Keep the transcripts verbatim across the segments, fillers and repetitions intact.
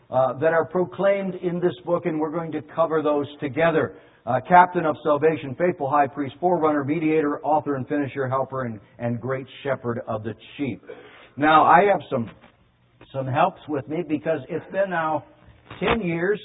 uh, that are proclaimed in this book, and we're going to cover those together. Uh, Captain of salvation, faithful high priest, forerunner, mediator, author and finisher, helper, and, and great shepherd of the sheep. Now, I have some some helps with me because it's been now ten years.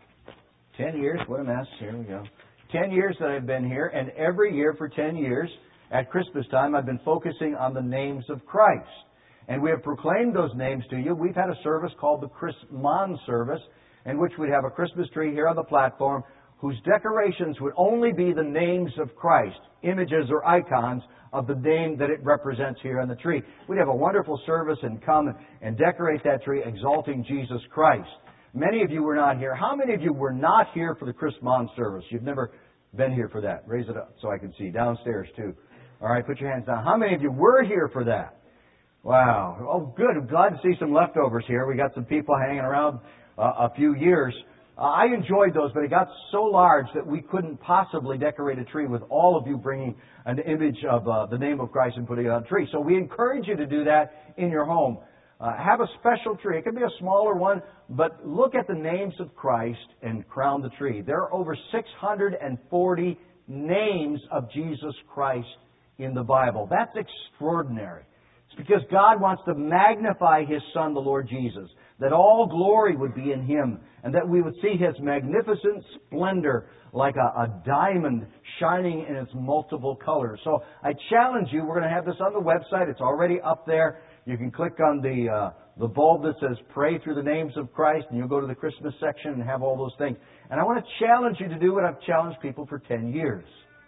Ten years, what a mess. Here we go. Ten years that I've been here, and every year for ten years, at Christmas time, I've been focusing on the names of Christ. And we have proclaimed those names to you. We've had a service called the Christmas service, in which we'd have a Christmas tree here on the platform, whose decorations would only be the names of Christ, images or icons of the name that it represents here on the tree. We'd have a wonderful service and come and decorate that tree, exalting Jesus Christ. Many of you were not here. How many of you were not here for the Christmas service? You've never been here for that. Raise it up so I can see. Downstairs, too. All right, put your hands down. How many of you were here for that? Wow. Oh, good. I'm glad to see some leftovers here. We got some people hanging around uh, a few years. Uh, I enjoyed those, but it got so large that we couldn't possibly decorate a tree with all of you bringing an image of uh, the name of Christ and putting it on a tree. So we encourage you to do that in your home. Uh, have a special tree. It can be a smaller one, but look at the names of Christ and crown the tree. There are over six hundred forty names of Jesus Christ in the Bible. That's extraordinary. It's because God wants to magnify His Son, the Lord Jesus, that all glory would be in Him, and that we would see His magnificent splendor like a, a diamond shining in its multiple colors. So I challenge you, we're going to have this on the website. It's already up there. You can click on the uh, the bulb that says Pray Through the Names of Christ, and you'll go to the Christmas section and have all those things. And I want to challenge you to do what I've challenged people for ten years.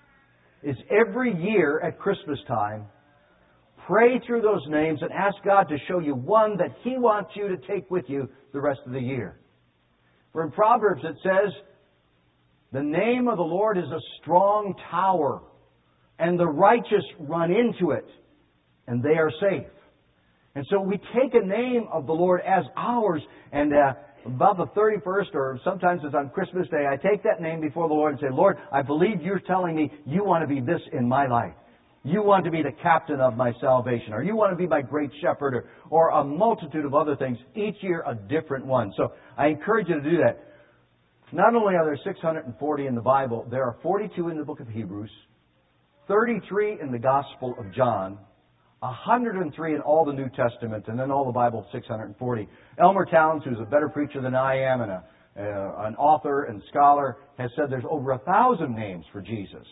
Is every year at Christmas time, pray through those names and ask God to show you one that He wants you to take with you the rest of the year. For in Proverbs it says, the name of the Lord is a strong tower, and the righteous run into it, and they are safe. And so we take a name of the Lord as ours, and uh, about the thirty-first, or sometimes it's on Christmas Day, I take that name before the Lord and say, Lord, I believe You're telling me You want to be this in my life. You want to be the captain of my salvation, or You want to be my great shepherd, or, or a multitude of other things, each year a different one. So I encourage you to do that. Not only are there six hundred forty in the Bible, there are forty-two in the book of Hebrews, thirty-three in the Gospel of John, one hundred three in all the New Testament, and then all the Bible, six hundred forty. Elmer Towns, who's a better preacher than I am, and a, uh, an author and scholar, has said there's over a thousand names for Jesus.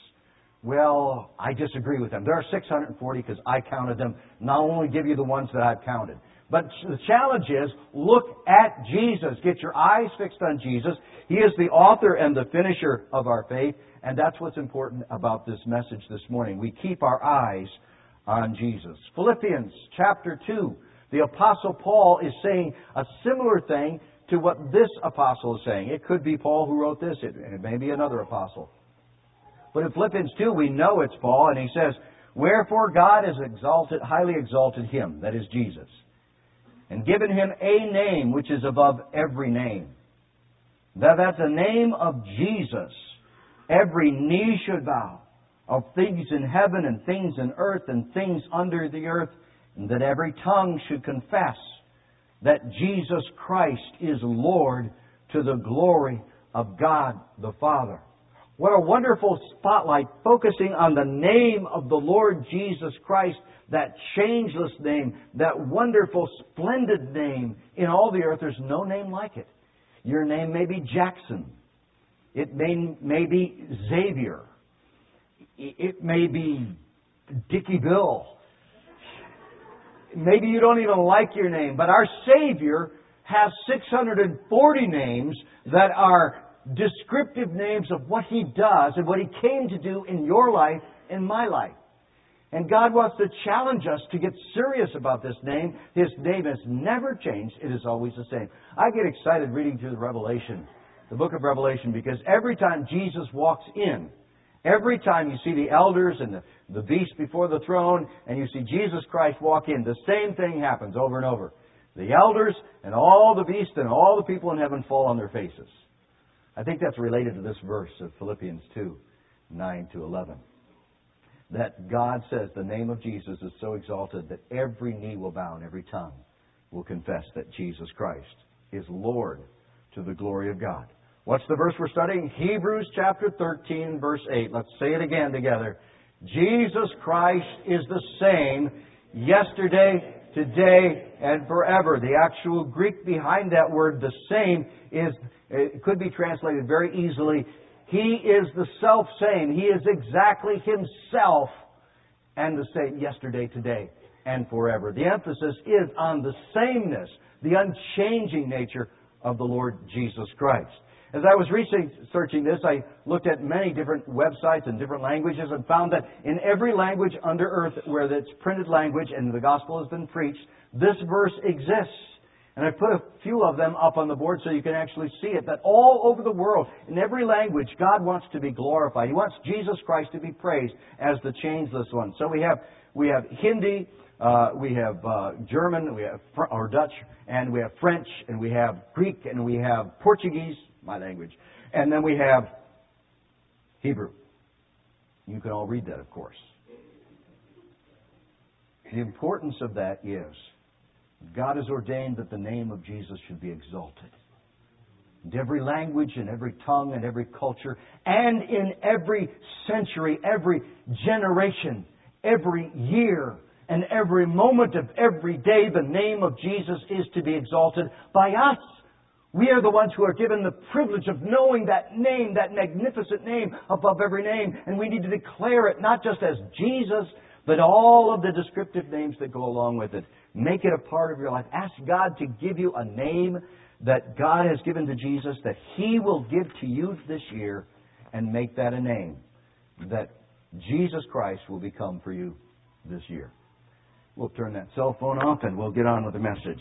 Well, I disagree with them. There are six hundred forty because I counted them. Not only give you the ones that I've counted. But the challenge is, look at Jesus. Get your eyes fixed on Jesus. He is the author and the finisher of our faith. And that's what's important about this message this morning. We keep our eyes on Jesus. Philippians chapter two. The Apostle Paul is saying a similar thing to what this apostle is saying. It could be Paul who wrote this. It, it may be another apostle. But in Philippians two, we know it's Paul, and he says, Wherefore God has exalted, highly exalted Him, that is Jesus, and given Him a name which is above every name. That at the name of Jesus, every knee should bow, of things in heaven and things in earth and things under the earth, and that every tongue should confess that Jesus Christ is Lord, to the glory of God the Father. What a wonderful spotlight focusing on the name of the Lord Jesus Christ, that changeless name, that wonderful, splendid name in all the earth. There's no name like it. Your name may be Jackson. It may, may be Xavier. It may be Dickie Bill. Maybe you don't even like your name, but our Savior has six hundred forty names that are descriptive names of what He does and what He came to do in your life and my life. And God wants to challenge us to get serious about this name. His name has never changed. It is always the same. I get excited reading through the Revelation, the book of Revelation, because every time Jesus walks in, every time you see the elders and the, the beast before the throne, and you see Jesus Christ walk in, the same thing happens over and over. The elders and all the beasts and all the people in heaven fall on their faces. I think that's related to this verse of Philippians two, nine to eleven. That God says the name of Jesus is so exalted that every knee will bow and every tongue will confess that Jesus Christ is Lord, to the glory of God. What's the verse we're studying? Hebrews chapter thirteen, verse eight. Let's say it again together. Jesus Christ is the same yesterday, today, and forever. The actual Greek behind that word, the same, is it could be translated very easily. He is the self-same. He is exactly Himself and the same yesterday, today, and forever. The emphasis is on the sameness, the unchanging nature of the Lord Jesus Christ. As I was researching this, I looked at many different websites and different languages and found that in every language under earth where it's printed language and the gospel has been preached, this verse exists. And I put a few of them up on the board so you can actually see it, that all over the world, in every language, God wants to be glorified. He wants Jesus Christ to be praised as the changeless one. So we have we have Hindi, uh, we have uh, German, we have Fr- or Dutch, and we have French, and we have Greek, and we have Portuguese, my language, and then we have Hebrew. You can all read that, of course. The importance of that is God has ordained that the name of Jesus should be exalted. In every language, in every tongue, in every culture, and in every century, every generation, every year, and every moment of every day, the name of Jesus is to be exalted by us. We are the ones who are given the privilege of knowing that name, that magnificent name above every name. And we need to declare it not just as Jesus, but all of the descriptive names that go along with it. Make it a part of your life. Ask God to give you a name that God has given to Jesus, that He will give to you this year, and make that a name that Jesus Christ will become for you this year. We'll turn that cell phone off and we'll get on with the message.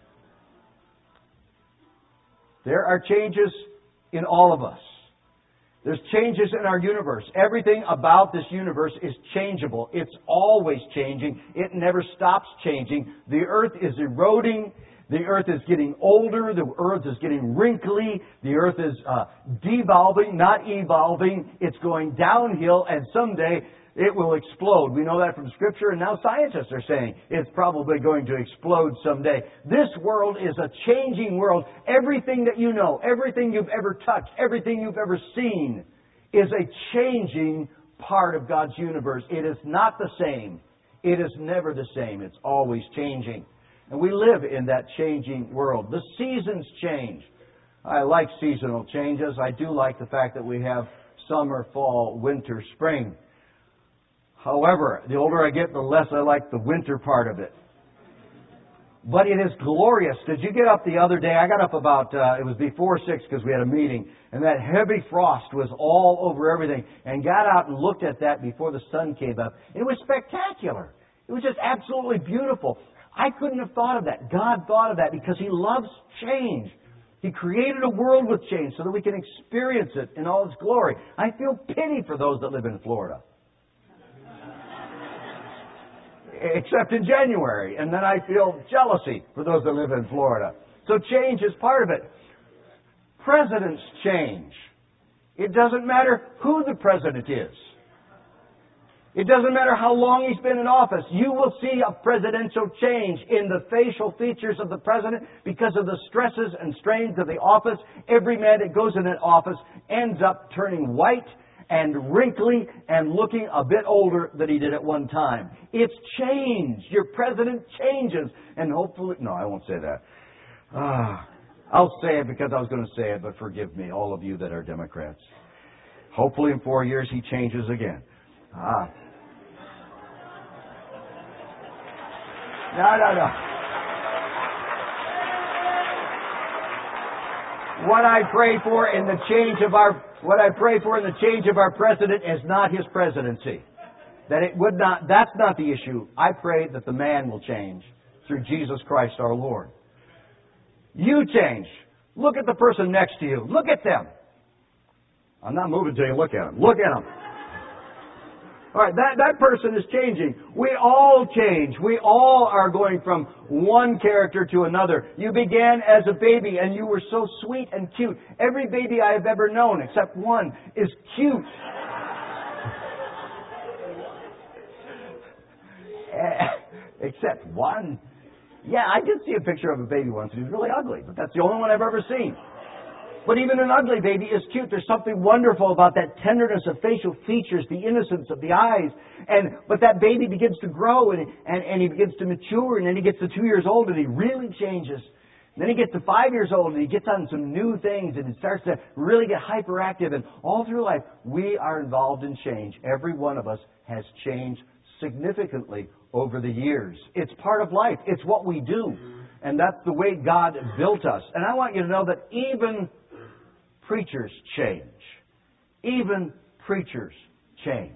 There are changes in all of us. There's changes in our universe. Everything about this universe is changeable. It's always changing. It never stops changing. The earth is eroding. The earth is getting older. The earth is getting wrinkly. The earth is uh, devolving, not evolving. It's going downhill, and someday it will explode. We know that from Scripture, and now scientists are saying it's probably going to explode someday. This world is a changing world. Everything that you know, everything you've ever touched, everything you've ever seen is a changing part of God's universe. It is not the same. It is never the same. It's always changing. And we live in that changing world. The seasons change. I like seasonal changes. I do like the fact that we have summer, fall, winter, spring. However, the older I get, the less I like the winter part of it. But it is glorious. Did you get up the other day? I got up about, uh, it was before six because we had a meeting. And that heavy frost was all over everything. And got out and looked at that before the sun came up. It was spectacular. It was just absolutely beautiful. I couldn't have thought of that. God thought of that because He loves change. He created a world with change so that we can experience it in all its glory. I feel pity for those that live in Florida. Except in January. And then I feel jealousy for those that live in Florida. So change is part of it. Presidents change. It doesn't matter who the president is. It doesn't matter how long he's been in office. You will see a presidential change in the facial features of the president because of the stresses and strains of the office. Every man that goes in that office ends up turning white and wrinkly and looking a bit older than he did at one time. It's change. Your president changes. And hopefully... No, I won't say that. Ah, I'll say it because I was going to say it, but forgive me, all of you that are Democrats. Hopefully in four years he changes again. Ah. No, no, no. What I pray for in the change of our what I pray for in the change of our president is not his presidency. That it would not that's not the issue. I pray that the man will change through Jesus Christ our Lord. You change. Look at the person next to you. Look at them. I'm not moving until you look at them. Look at them. All right, that, that person is changing. We all change. We all are going from one character to another. You began as a baby and you were so sweet and cute. Every baby I have ever known, except one, is cute. Except one. Yeah, I did see a picture of a baby once. He was really ugly, but that's the only one I've ever seen. But even an ugly baby is cute. There's something wonderful about that tenderness of facial features, the innocence of the eyes. And but that baby begins to grow and, and, and he begins to mature, and then he gets to two years old and he really changes. And then he gets to five years old and he gets on some new things and he starts to really get hyperactive. And all through life, we are involved in change. Every one of us has changed significantly over the years. It's part of life. It's what we do. And that's the way God built us. And I want you to know that even preachers change. Even preachers change.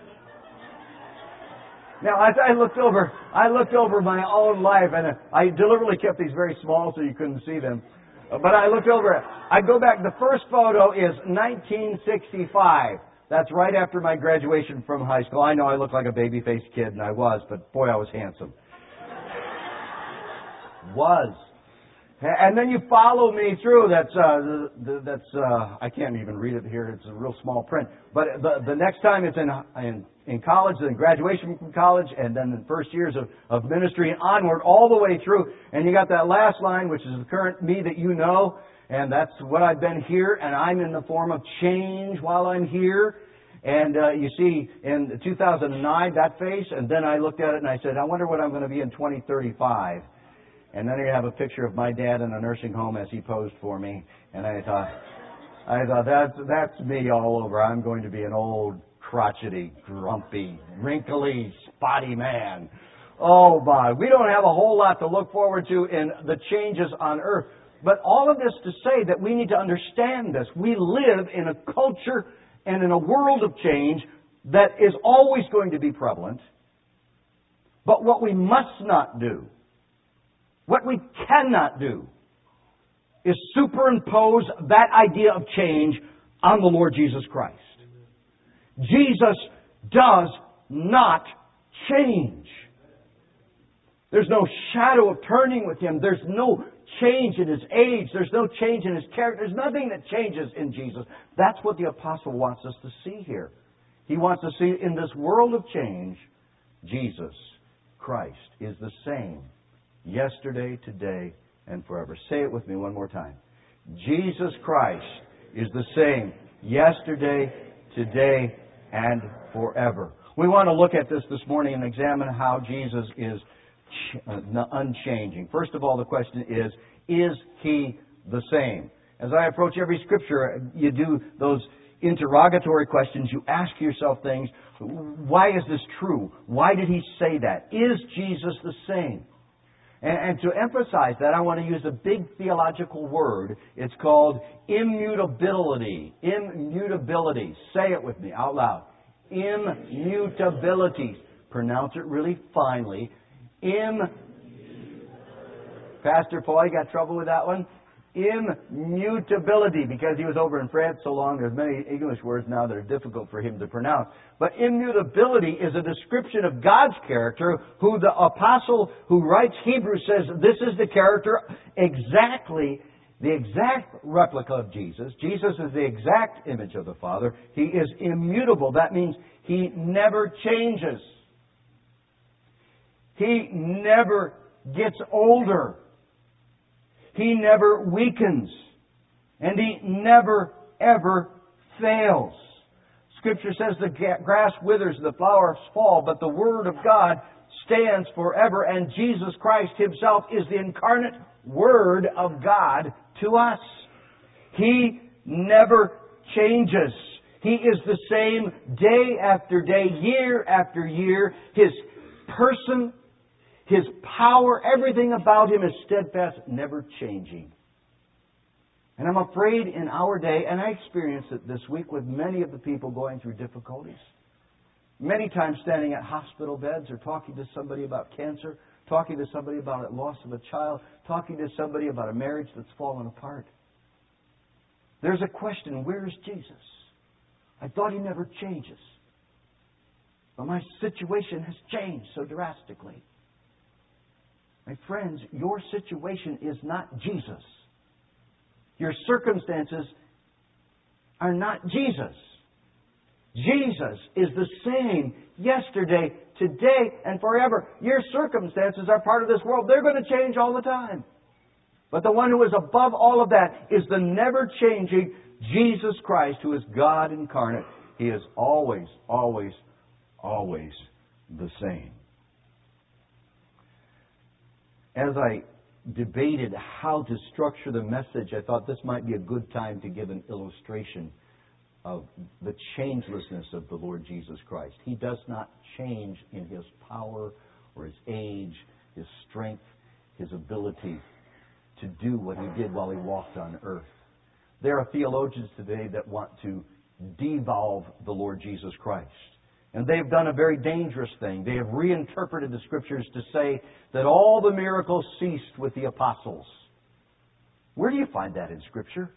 Now, as I looked over, I looked over my own life, and I deliberately kept these very small so you couldn't see them. But I looked over it. I go back. The first photo is nineteen sixty-five. That's right after my graduation from high school. I know I look like a baby-faced kid, and I was, but boy, I was handsome. Was. And then you follow me through. That's uh, that's uh, I can't even read it here. It's a real small print. But the the next time it's in in, in college, then graduation from college, and then the first years of, of ministry and onward, all the way through. And you got that last line, which is the current me that you know, and that's what I've been here. And I'm in the form of change while I'm here. And uh, you see, in two thousand nine, that face, and then I looked at it and I said, I wonder what I'm going to be in twenty thirty-five. And then I have a picture of my dad in a nursing home as he posed for me. And I thought, I thought that's that's me all over. I'm going to be an old, crotchety, grumpy, wrinkly, spotty man. Oh my, we don't have a whole lot to look forward to in the changes on earth. But all of this to say that we need to understand this. We live in a culture and in a world of change that is always going to be prevalent. But what we must not do, what we cannot do, is superimpose that idea of change on the Lord Jesus Christ. Jesus does not change. There's no shadow of turning with Him. There's no change in His age. There's no change in His character. There's nothing that changes in Jesus. That's what the apostle wants us to see here. He wants to see in this world of change, Jesus Christ is the same yesterday, today, and forever. Say it with me one more time. Jesus Christ is the same yesterday, today, and forever. We want to look at this this morning and examine how Jesus is unchanging. First of all, the question is, is He the same? As I approach every Scripture, you do those interrogatory questions. You ask yourself things. Why is this true? Why did He say that? Is Jesus the same? And, and to emphasize that, I want to use a big theological word. It's called immutability. Immutability. Say it with me out loud. Immutability. Pronounce it really finely. Im. Pastor Paul, you got trouble with that one? Immutability, because he was over in France so long, there's many English words now that are difficult for him to pronounce. But immutability is a description of God's character, who the apostle who writes Hebrews says this is the character exactly, the exact replica of Jesus. Jesus is the exact image of the Father. He is immutable. That means He never changes. He never gets older. He never weakens. And He never, ever fails. Scripture says the grass withers, the flowers fall, but the Word of God stands forever. And Jesus Christ Himself is the incarnate Word of God to us. He never changes. He is the same day after day, year after year. His person, His power, everything about Him is steadfast, never changing. And I'm afraid in our day, and I experienced it this week with many of the people going through difficulties, many times standing at hospital beds or talking to somebody about cancer, talking to somebody about the loss of a child, talking to somebody about a marriage that's fallen apart. There's a question, where is Jesus? I thought He never changes. But my situation has changed so drastically. My friends, your situation is not Jesus. Your circumstances are not Jesus. Jesus is the same yesterday, today and forever. Your circumstances are part of this world. They're going to change all the time. But the one who is above all of that is the never-changing Jesus Christ, who is God incarnate. He is always, always, always the same. As I debated how to structure the message, I thought this might be a good time to give an illustration of the changelessness of the Lord Jesus Christ. He does not change in His power or His age, His strength, His ability to do what He did while He walked on earth. There are theologians today that want to devolve the Lord Jesus Christ. And they've done a very dangerous thing. They have reinterpreted the Scriptures to say that all the miracles ceased with the apostles. Where do you find that in Scripture?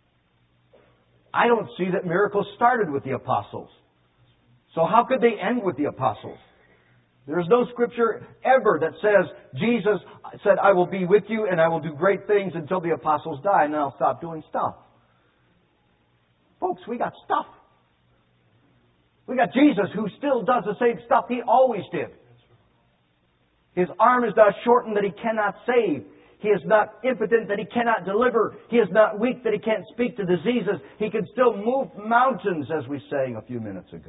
I don't see that miracles started with the apostles. So how could they end with the apostles? There is no Scripture ever that says, Jesus said, I will be with you and I will do great things until the apostles die and then I'll stop doing stuff. Folks, we got stuff. We got Jesus who still does the same stuff He always did. His arm is not shortened that He cannot save. He is not impotent that He cannot deliver. He is not weak that He can't speak to diseases. He can still move mountains, as we sang a few minutes ago.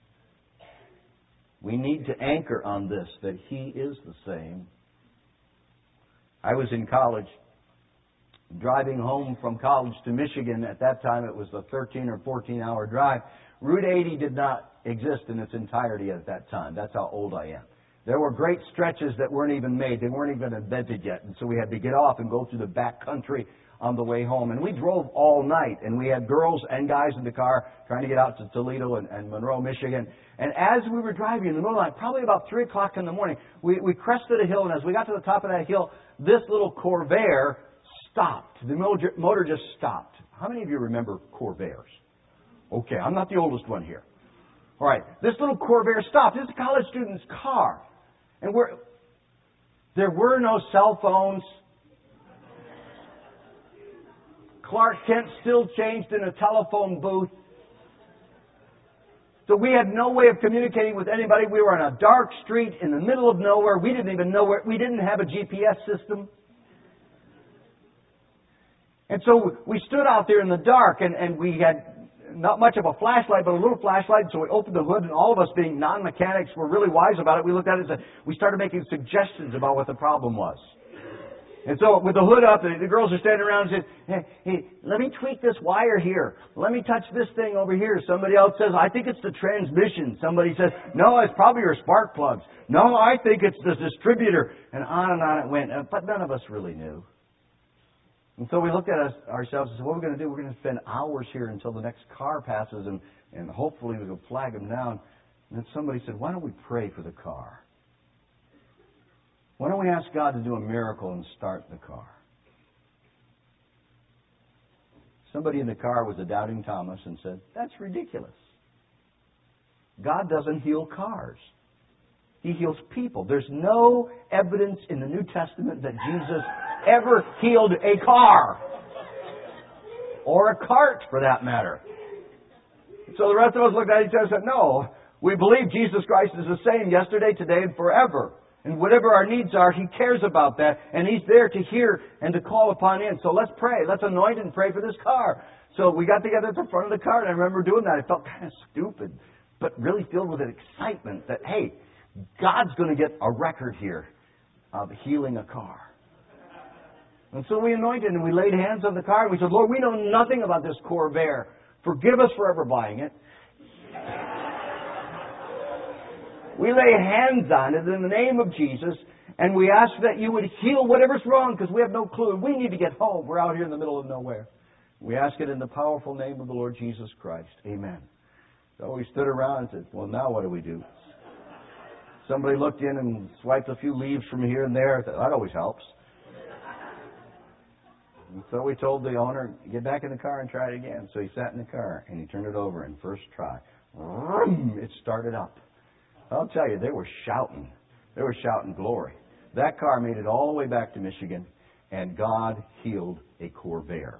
We need to anchor on this, that He is the same. I was in college, driving home from college to Michigan. At that time, it was a thirteen or fourteen hour drive. Route eighty did not exist in its entirety at that time. That's how old I am. There were great stretches that weren't even made. They weren't even invented yet. And so we had to get off and go through the back country on the way home. And we drove all night. And we had girls and guys in the car trying to get out to Toledo and, and Monroe, Michigan. And as we were driving in the middle of the night, probably about three o'clock in the morning, we, we crested a hill. And as we got to the top of that hill, this little Corvair stopped. The motor, motor just stopped. How many of you remember Corvairs? Okay, I'm not the oldest one here. All right, this little Corvair stopped. This is a college student's car. And we're, there were no cell phones. Clark Kent still changed in a telephone booth. So we had no way of communicating with anybody. We were on a dark street in the middle of nowhere. We didn't even know where, we didn't have a G P S system. And so we stood out there in the dark, and, and we had not much of a flashlight, but a little flashlight. So we opened the hood, and all of us being non-mechanics were really wise about it. We looked at it and said, we started making suggestions about what the problem was. And so with the hood up, the, the girls are standing around and said, hey, hey, let me tweak this wire here. Let me touch this thing over here. Somebody else says, I think it's the transmission. Somebody says, no, it's probably your spark plugs. No, I think it's the distributor. And on and on it went. But none of us really knew. And so we looked at us, ourselves and said, what are we going to do? We're going to spend hours here until the next car passes, and, and hopefully we will flag them down. And then somebody said, why don't we pray for the car? Why don't we ask God to do a miracle and start the car? Somebody in the car was a doubting Thomas and said, that's ridiculous. God doesn't heal cars. He heals people. There's no evidence in the New Testament that Jesus ever healed a car. Or a cart, for that matter. So the rest of us looked at each other and said, no, we believe Jesus Christ is the same yesterday, today, and forever. And whatever our needs are, He cares about that. And He's there to hear and to call upon Him. So let's pray. Let's anoint and pray for this car. So we got together at the front of the car, and I remember doing that. It felt kind of stupid, but really filled with an excitement that, hey, God's going to get a record here of healing a car. And so we anointed and we laid hands on the car and we said, Lord, we know nothing about this Corvair. Forgive us for ever buying it. We lay hands on it in the name of Jesus and we ask that you would heal whatever's wrong because we have no clue. We need to get home. We're out here in the middle of nowhere. We ask it in the powerful name of the Lord Jesus Christ. Amen. So we stood around and said, well, now what do we do? Somebody looked in and swiped a few leaves from here and there. That always helps. And so we told the owner, get back in the car and try it again. So he sat in the car and he turned it over and first try. It started up. I'll tell you, they were shouting. They were shouting glory. That car made it all the way back to Michigan and God healed a Corvair.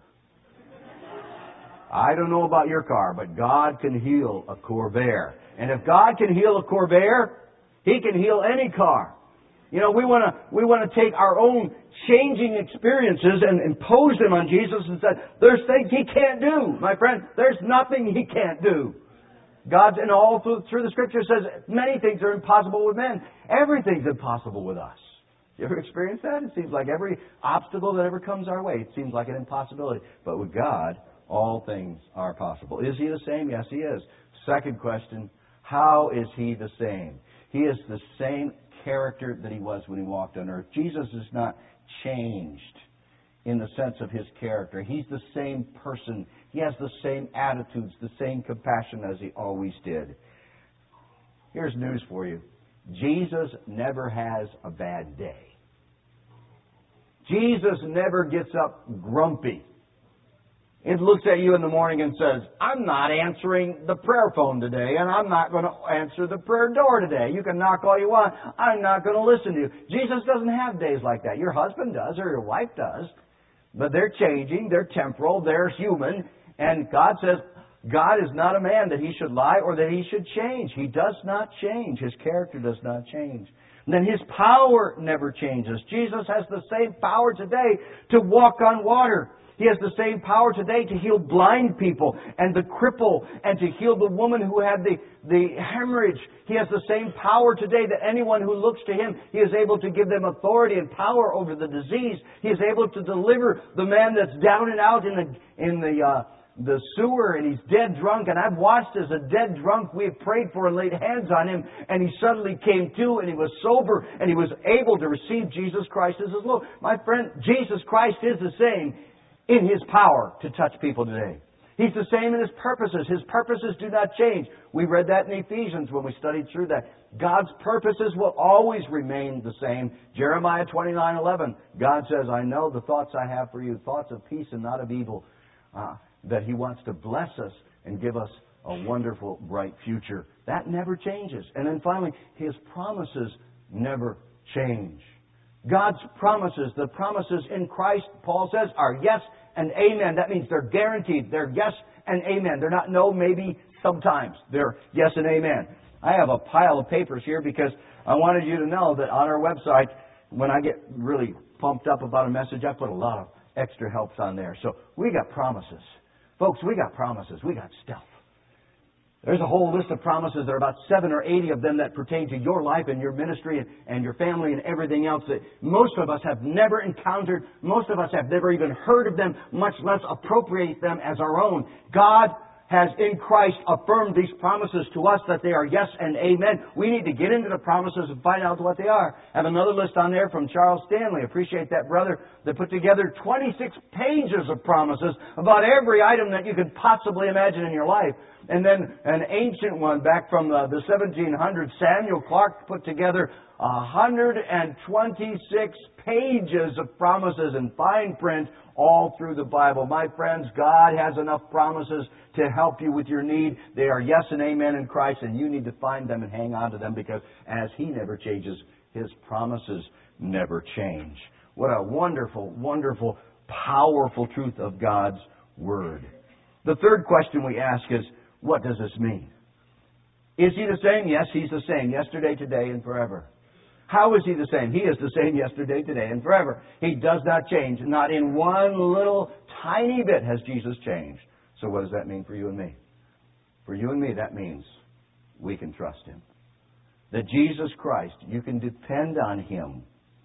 I don't know about your car, but God can heal a Corvair. And if God can heal a Corvair, He can heal any car. You know, we want to we want to take our own changing experiences and impose them on Jesus and say, there's things He can't do. My friend, there's nothing He can't do. God, and all through, through the Scripture, says many things are impossible with men. Everything's impossible with us. You ever experienced that? It seems like every obstacle that ever comes our way, it seems like an impossibility. But with God, all things are possible. Is He the same? Yes, He is. Second question, how is He the same? He is the same character that He was when He walked on earth. Jesus is not changed in the sense of His character. He's the same person. He has the same attitudes, the same compassion as He always did. Here's news for you. Jesus never has a bad day. Jesus never gets up grumpy. It looks at you in the morning and says, I'm not answering the prayer phone today, and I'm not going to answer the prayer door today. You can knock all you want. I'm not going to listen to you. Jesus doesn't have days like that. Your husband does, or your wife does. But they're changing. They're temporal. They're human. And God says, God is not a man that He should lie or that He should change. He does not change. His character does not change. And then His power never changes. Jesus has the same power today to walk on water. He has the same power today to heal blind people and the cripple and to heal the woman who had the, the hemorrhage. He has the same power today that anyone who looks to Him, He is able to give them authority and power over the disease. He is able to deliver the man that's down and out in the, in the, uh, the sewer and he's dead drunk. And I've watched as a dead drunk we have prayed for and laid hands on him, and he suddenly came to and he was sober and he was able to receive Jesus Christ as His Lord. My friend, Jesus Christ is the same in His power to touch people today. He's the same in His purposes. His purposes do not change. We read that in Ephesians when we studied through that. God's purposes will always remain the same. Jeremiah twenty-nine eleven. God says, I know the thoughts I have for you, thoughts of peace and not of evil. Uh, that He wants to bless us and give us a wonderful, bright future. That never changes. And then finally, His promises never change. God's promises, the promises in Christ, Paul says, are yes and amen. That means they're guaranteed. They're yes and amen. They're not no, maybe, sometimes. They're yes and amen. I have a pile of papers here because I wanted you to know that on our website, when I get really pumped up about a message, I put a lot of extra helps on there. So we got promises. Folks, we got promises. We got stuff. There's a whole list of promises. There are about seven or eighty of them that pertain to your life and your ministry and, and your family and everything else that most of us have never encountered. Most of us have never even heard of them, much less appropriate them as our own. God has in Christ affirmed these promises to us that they are yes and amen. We need to get into the promises and find out what they are. I have another list on there from Charles Stanley. Appreciate that brother that put together twenty-six pages of promises about every item that you could possibly imagine in your life. And then an ancient one back from the, the seventeen hundreds, Samuel Clark put together one hundred twenty-six pages of promises in fine print all through the Bible. My friends, God has enough promises to help you with your need. They are yes and amen in Christ, and you need to find them and hang on to them because as He never changes, His promises never change. What a wonderful, wonderful, powerful truth of God's Word. The third question we ask is, what does this mean? Is He the same? Yes, He's the same, yesterday, today, and forever. How is He the same? He is the same yesterday, today, and forever. He does not change. Not in one little tiny bit has Jesus changed. So what does that mean for you and me? For you and me, that means we can trust Him. That Jesus Christ, you can depend on Him.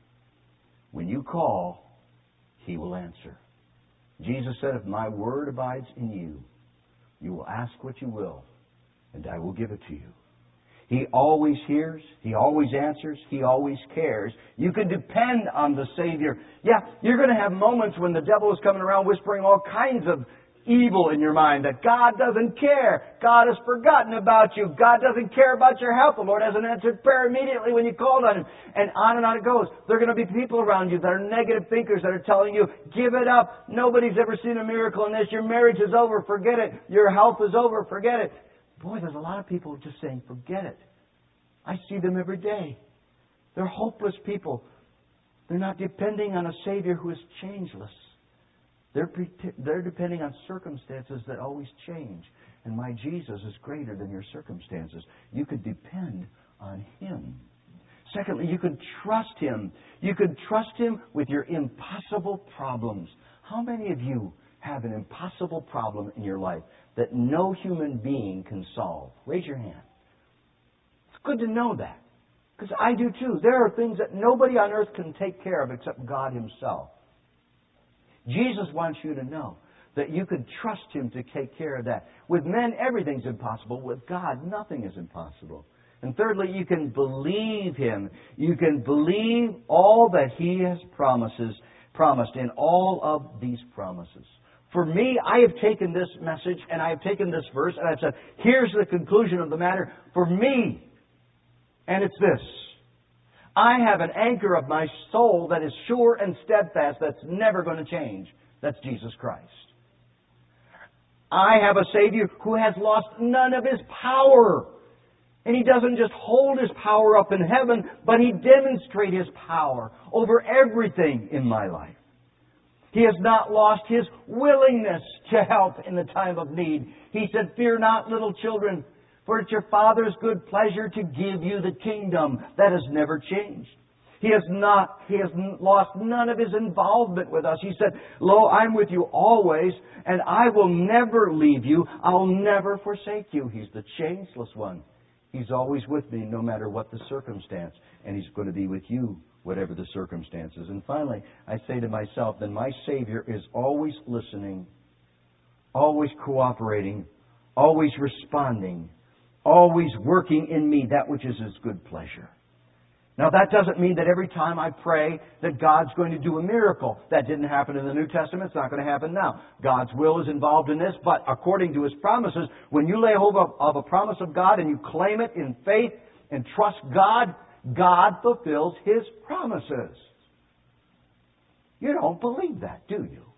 When you call, He will answer. Jesus said, if my word abides in you, you will ask what you will, and I will give it to you. He always hears. He always answers. He always cares. You can depend on the Savior. Yeah, you're going to have moments when the devil is coming around whispering all kinds of evil in your mind, that God doesn't care. God has forgotten about you. God doesn't care about your health. The Lord hasn't answered prayer immediately when you called on Him. And on and on it goes. There are going to be people around you that are negative thinkers that are telling you, give it up. Nobody's ever seen a miracle in this. Your marriage is over. Forget it. Your health is over. Forget it. Boy, there's a lot of people just saying, forget it. I see them every day. They're hopeless people. They're not depending on a Savior who is changeless. They're, they're depending on circumstances that always change. And my Jesus is greater than your circumstances. You could depend on Him. Secondly, you can trust Him. You can trust Him with your impossible problems. How many of you have an impossible problem in your life that no human being can solve? Raise your hand. It's good to know that, because I do too. There are things that nobody on earth can take care of except God Himself. Jesus wants you to know that you can trust Him to take care of that. With men, everything's impossible. With God, nothing is impossible. And thirdly, you can believe Him. You can believe all that He has promises, promised in all of these promises. For me, I have taken this message and I have taken this verse and I've said, here's the conclusion of the matter for me. And it's this. I have an anchor of my soul that is sure and steadfast, that's never going to change. That's Jesus Christ. I have a Savior who has lost none of His power. And He doesn't just hold His power up in heaven, but He demonstrates His power over everything in my life. He has not lost His willingness to help in the time of need. He said, fear not, little children, for it's your Father's good pleasure to give you the kingdom. That has never changed. He has not, He has lost none of His involvement with us. He said, lo, I'm with you always, and I will never leave you. I'll never forsake you. He's the changeless one. He's always with me no matter what the circumstance. And He's going to be with you whatever the circumstances. And finally, I say to myself, then my Savior is always listening, always cooperating, always responding, always working in me that which is His good pleasure. Now that doesn't mean that every time I pray that God's going to do a miracle. That didn't happen in the New Testament. It's not going to happen now. God's will is involved in this, but according to His promises, when you lay hold of, of a promise of God and you claim it in faith and trust God, God fulfills His promises. You don't believe that, do you?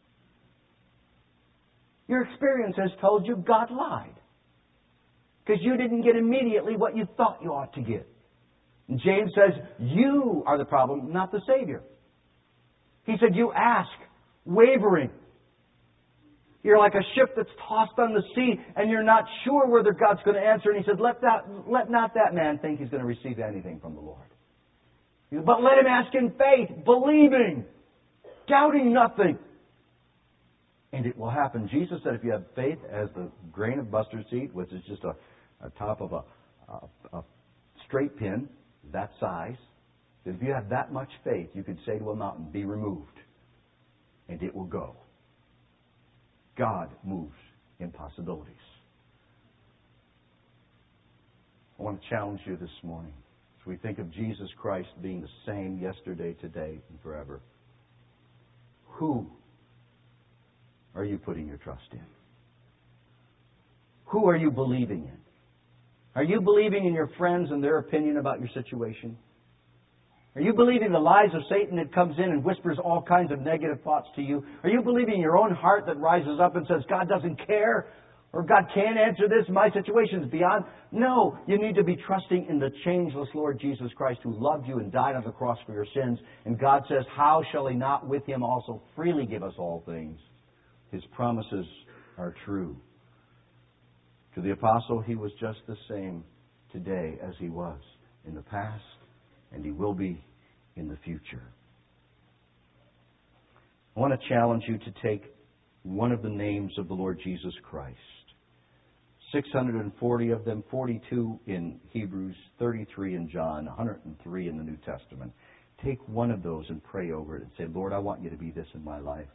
Your experience has told you God lied, because you didn't get immediately what you thought you ought to get. And James says, you are the problem, not the Savior. He said, you ask, wavering. You're like a ship that's tossed on the sea, and you're not sure whether God's going to answer. And He said, let, that, let not that man think he's going to receive anything from the Lord. But let him ask in faith, believing, doubting nothing. And it will happen. Jesus said, if you have faith as the grain of mustard seed, which is just a, a top of a, a, a straight pin, that size, that if you have that much faith, you could say to a mountain, be removed, and it will go. God moves impossibilities. I want to challenge you this morning as we think of Jesus Christ being the same yesterday, today, and forever. Who are you putting your trust in? Who are you believing in? Are you believing in your friends and their opinion about your situation? Are you believing the lies of Satan that comes in and whispers all kinds of negative thoughts to you? Are you believing your own heart that rises up and says, God doesn't care, or God can't answer this, my situation is beyond? No, you need to be trusting in the changeless Lord Jesus Christ, who loved you and died on the cross for your sins. And God says, how shall He not with Him also freely give us all things? His promises are true. To the apostle, he was just the same today as he was in the past, and he will be in the future. I want to challenge you to take one of the names of the Lord Jesus Christ. six hundred forty of them, forty-two in Hebrews, thirty-three in John, one hundred three in the New Testament. Take one of those and pray over it and say, Lord, I want you to be this in my life.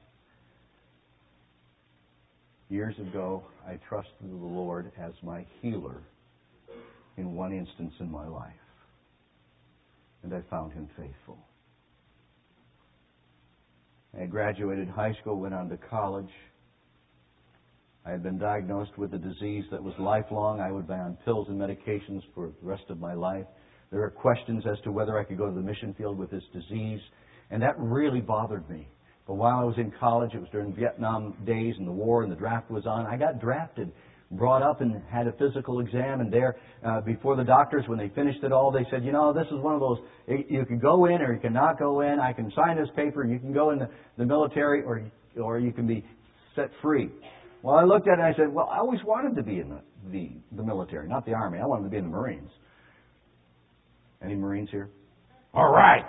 Years ago, I trusted the Lord as my healer in one instance in my life. And I found Him faithful. I graduated high school, went on to college. I had been diagnosed with a disease that was lifelong. I would be on pills and medications for the rest of my life. There were questions as to whether I could go to the mission field with this disease, and that really bothered me. But while I was in college, it was during Vietnam days and the war and the draft was on, I got drafted, brought up and had a physical exam. And there, uh, before the doctors, when they finished it all, they said, you know, this is one of those, you can go in or you cannot go in. I can sign this paper and you can go in the, the military or, or you can be set free. Well, I looked at it and I said, well, I always wanted to be in the, the, the military, not the Army. I wanted to be in the Marines. Any Marines here? All right.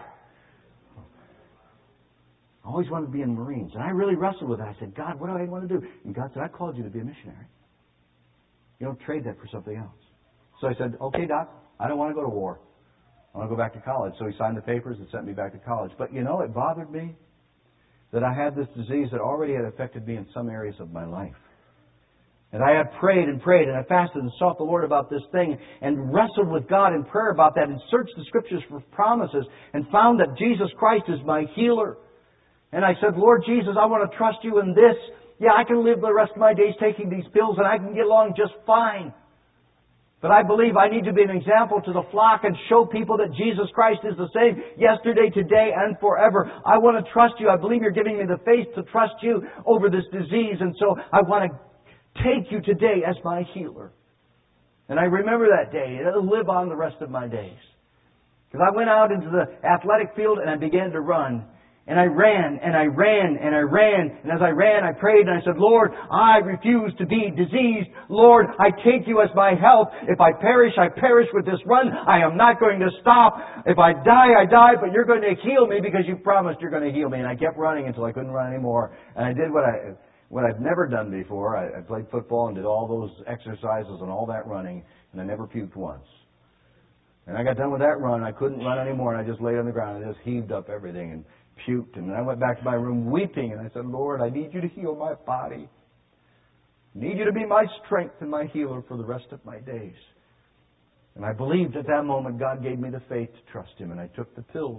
I always wanted to be in Marines. And I really wrestled with it. I said, God, what do I want to do? And God said, I called you to be a missionary. You don't trade that for something else. So I said, okay, Doc, I don't want to go to war. I want to go back to college. So he signed the papers and sent me back to college. But you know, it bothered me that I had this disease that already had affected me in some areas of my life. And I had prayed and prayed and I fasted and sought the Lord about this thing and wrestled with God in prayer about that and searched the Scriptures for promises and found that Jesus Christ is my healer. And I said, Lord Jesus, I want to trust you in this. Yeah, I can live the rest of my days taking these pills and I can get along just fine. But I believe I need to be an example to the flock and show people that Jesus Christ is the same yesterday, today, and forever. I want to trust you. I believe you're giving me the faith to trust you over this disease. And so I want to take you today as my healer. And I remember that day. It'll live on the rest of my days. Because I went out into the athletic field and I began to run. And I ran, and I ran, and I ran. And as I ran, I prayed, and I said, Lord, I refuse to be diseased. Lord, I take you as my health. If I perish, I perish with this run. I am not going to stop. If I die, I die, but you're going to heal me because you promised you're going to heal me. And I kept running until I couldn't run anymore. And I did what, I, what I've never done before. I, I played football and did all those exercises and all that running, and I never puked once. And I got done with that run. I couldn't run anymore, and I just laid on the ground and just heaved up everything and puked. And I went back to my room weeping, and I said, Lord, I need you to heal my body. I need you to be my strength and my healer for the rest of my days. And I believed at that moment God gave me the faith to trust Him, and I took the pills.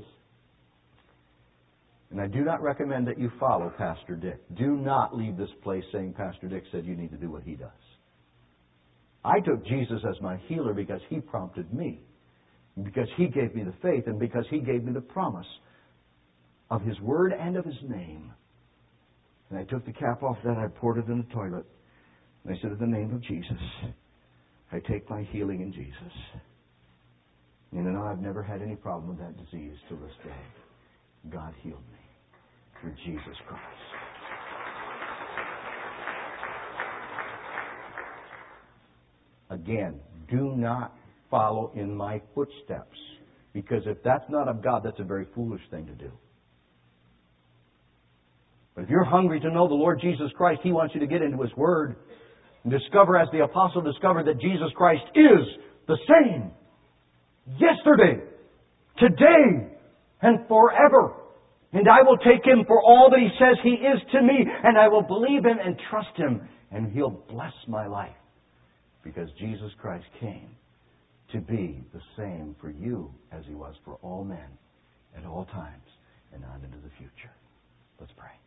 And I do not recommend that you follow Pastor Dick. Do not leave this place saying Pastor Dick said you need to do what he does. I took Jesus as my healer because He prompted me, because He gave me the faith, and because He gave me the promise of His Word and of His name. And I took the cap off that, I poured it in the toilet, and I said, in the name of Jesus, I take my healing in Jesus. And you know, I've never had any problem with that disease till this day. God healed me through Jesus Christ. Again, do not follow in my footsteps, because if that's not of God, that's a very foolish thing to do. But if you're hungry to know the Lord Jesus Christ, He wants you to get into His Word and discover, as the apostle discovered, that Jesus Christ is the same yesterday, today, and forever. And I will take Him for all that He says He is to me, and I will believe Him and trust Him, and He'll bless my life. Because Jesus Christ came to be the same for you as He was for all men at all times and on into the future. Let's pray.